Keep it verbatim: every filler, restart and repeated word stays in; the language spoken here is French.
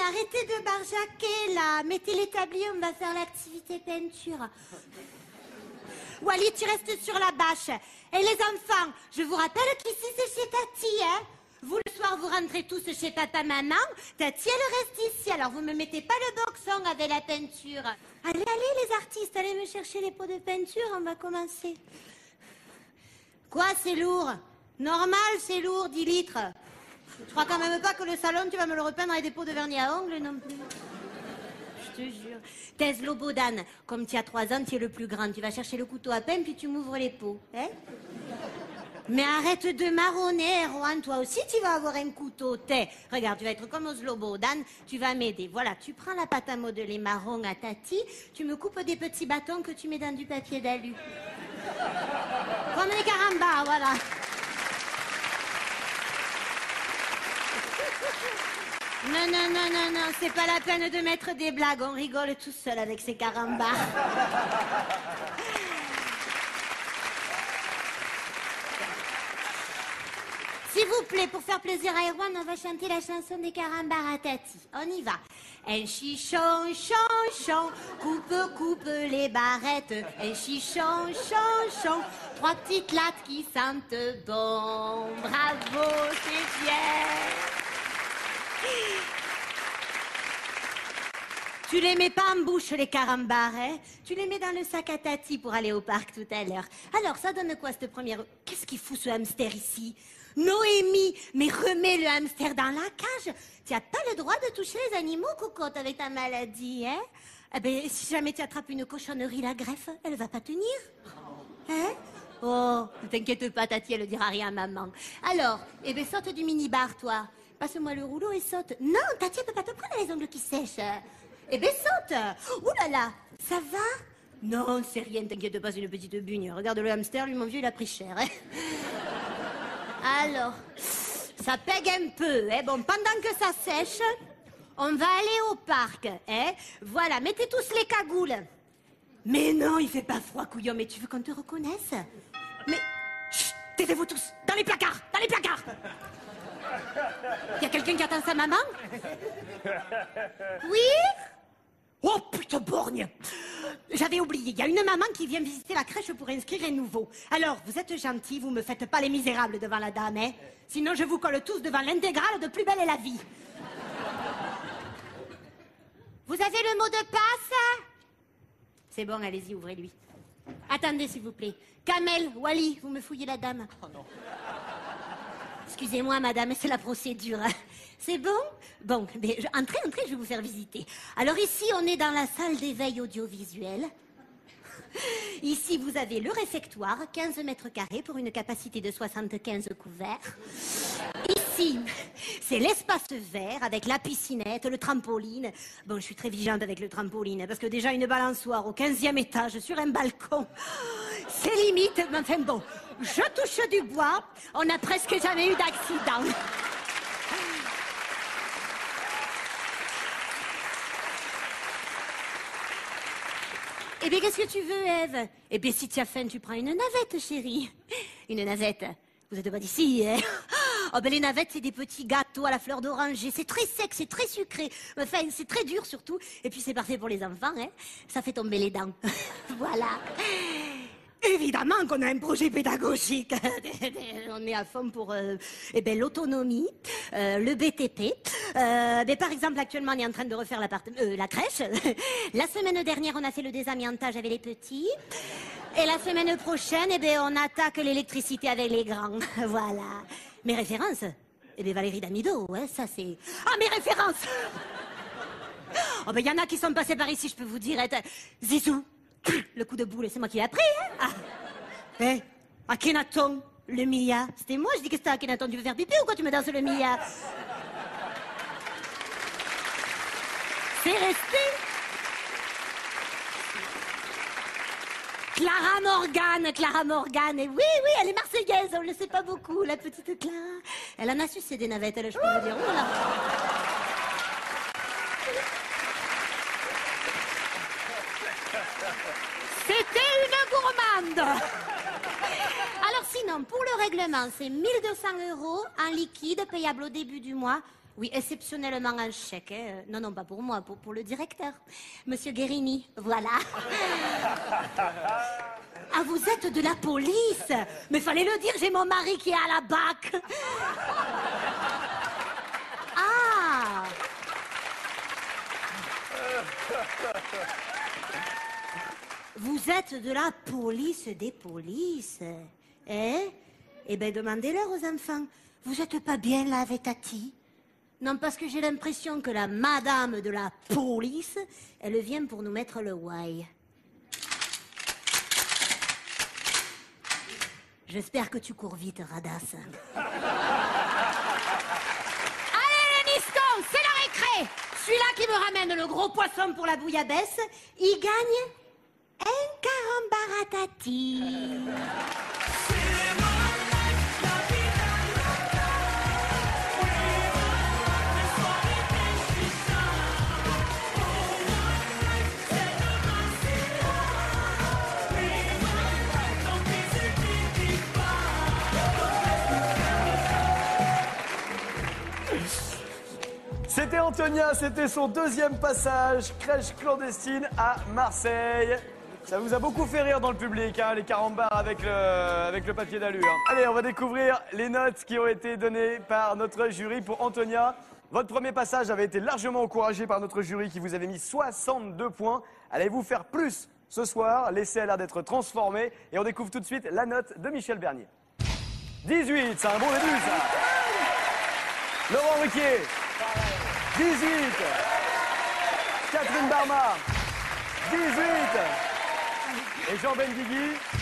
arrêtez de barjaquer, là. Mettez l'établi, on va faire l'activité peinture. Wally, tu restes sur la bâche. Et les enfants, je vous rappelle qu'ici, c'est chez Tati, hein. Vous, le soir, vous rentrez tous chez papa, maman. Tati, elle reste ici. Alors, vous me mettez pas le boxon avec la peinture. Allez, allez, les artistes, allez me chercher les pots de peinture. On va commencer. Quoi, c'est lourd? Normal, c'est lourd, dix litres. Je crois quand même pas que le salon, tu vas me le repeindre avec des pots de vernis à ongles non plus. Je te jure. Thèse Lobodan, comme tu as trois ans, tu es le plus grand. Tu vas chercher le couteau à peine, puis tu m'ouvres les pots. Hein? Mais arrête de marronner, Erwan. Toi aussi, tu vas avoir un couteau. T'es. Regarde, tu vas être comme Oslobodan. Tu vas m'aider. Voilà, tu prends la pâte à modeler marron à Tati. Tu me coupes des petits bâtons que tu mets dans du papier d'alu. Comme les carambars, voilà. Non, non, non, non, non, c'est pas la peine de mettre des blagues. On rigole tout seul avec ces carambars. S'il vous plaît, pour faire plaisir à Erwan, on va chanter la chanson des carambars à Tati. On y va. Un chichon, chon, chon, coupe, coupe les barrettes. Un chichon, chon, chon, trois petites lattes qui sentent bon. Bravo, c'est bien. Tu les mets pas en bouche, les carambars, hein? Tu les mets dans le sac à Tati pour aller au parc tout à l'heure. Alors, ça donne quoi, cette première... Qu'est-ce qu'il fout, ce hamster, ici? Noémie, mais remets le hamster dans la cage. Tu n'as pas le droit de toucher les animaux, cocotte, avec ta maladie, hein? Eh ben, si jamais tu attrapes une cochonnerie, la greffe, elle va pas tenir. Hein? Oh, ne t'inquiète pas, Tati, elle ne dira rien à maman. Alors, eh ben, saute du mini-bar, toi. Passe-moi le rouleau et saute. Non, Tati, elle peut pas te prendre les ongles qui sèchent. Eh ben, saute. Ouh là là, ça va? Non, c'est rien, t'inquiète pas, c'est une petite bugne. Regarde le hamster, lui, mon vieux, il a pris cher, hein. Alors, ça pègue un peu, hein. Bon, pendant que ça sèche, on va aller au parc, hein. Voilà, mettez tous les cagoules. Mais non, il fait pas froid, couillon, mais tu veux qu'on te reconnaisse? Mais, chut, taisez-vous tous, dans les placards, dans les placards. Il y a quelqu'un qui attend sa maman? Oui? Oh, putain, borgne! J'avais oublié, il y a une maman qui vient visiter la crèche pour inscrire un nouveau. Alors, vous êtes gentils, vous me faites pas les misérables devant la dame, hein? Sinon, je vous colle tous devant l'intégrale de Plus belle est la vie. Vous avez le mot de passe? C'est bon, allez-y, ouvrez-lui. Attendez, s'il vous plaît. Kamel, Wally, vous me fouillez la dame. Oh non. Excusez-moi, madame, c'est la procédure. C'est bon? Bon, mais je, entrez, entrez, je vais vous faire visiter. Alors ici, on est dans la salle d'éveil audiovisuel. Ici, vous avez le réfectoire, quinze mètres carrés pour une capacité de soixante-quinze couverts. Ici, c'est l'espace vert avec la piscinette, le trampoline. Bon, je suis très vigilante avec le trampoline, parce que déjà une balançoire au quinzième étage sur un balcon, c'est limite, mais enfin bon, je touche du bois, on n'a presque jamais eu d'accident. Eh bien, qu'est-ce que tu veux, Ève? Eh bien, si tu as faim, tu prends une navette, chérie. Une navette. Vous êtes pas d'ici, hein? Oh, ben les navettes, c'est des petits gâteaux à la fleur d'oranger. C'est très sec, c'est très sucré. Enfin, c'est très dur, surtout. Et puis, c'est parfait pour les enfants, hein? Ça fait tomber les dents. Voilà. Évidemment qu'on a un projet pédagogique. On est à fond pour euh, eh ben, l'autonomie, euh, le B T P. Euh, ben, par exemple, actuellement, on est en train de refaire la, euh, la crèche. La semaine dernière, on a fait le désamiantage avec les petits. Et la semaine prochaine, eh ben, on attaque l'électricité avec les grands. Voilà. Mes références? Eh bien, Valérie Damido, hein, ça c'est... Ah, mes références! Oh, ben, il y en a qui sont passés par ici, je peux vous dire. Hein. Zizou. Le coup de boule, c'est moi qui l'ai appris, hein? Ah. Eh, Akhenaton, le Mia. C'était moi, je dis que c'était Akhenaton. Tu veux faire pipi ou quoi tu me danses le Mia? C'est resté. Clara Morgane, Clara Morgane. Et oui, oui, elle est marseillaise, on ne le sait pas beaucoup, la petite Clara. Elle en a sucé des navettes, elle, je peux vous dire. Oh là. C'était une gourmande. Alors sinon, pour le règlement, c'est mille deux cents euros en liquide, payable au début du mois. Oui, exceptionnellement un chèque. Hein. Non, non, pas pour moi, pour, pour le directeur. Monsieur Guérini, voilà. Ah, vous êtes de la police? Mais fallait le dire, j'ai mon mari qui est à la B A C. Ah! Vous êtes de la police des polices. Hein? Eh bien, demandez-leur aux enfants. Vous êtes pas bien là avec Tati? Non, parce que j'ai l'impression que la madame de la police, elle vient pour nous mettre le why. J'espère que tu cours vite, radasse. Allez, les niscons, c'est la récré. Celui-là qui me ramène le gros poisson pour la bouillabaisse, il gagne un carambar à Tati. C'était Antonia, c'était son deuxième passage, crèche clandestine à Marseille. Ça vous a beaucoup fait rire dans le public, hein, les carambars avec le, avec le papier d'alu. Hein. Allez, on va découvrir les notes qui ont été données par notre jury pour Antonia. Votre premier passage avait été largement encouragé par notre jury qui vous avait mis soixante-deux points. Allez-vous faire plus ce soir? L'essai a l'air d'être transformé et on découvre tout de suite la note de Michel Bernier. dix-huit, c'est un bon début ça. Laurent Ruquier. dix-huit. Catherine Barma. dix-huit. Et Jean Benguigui.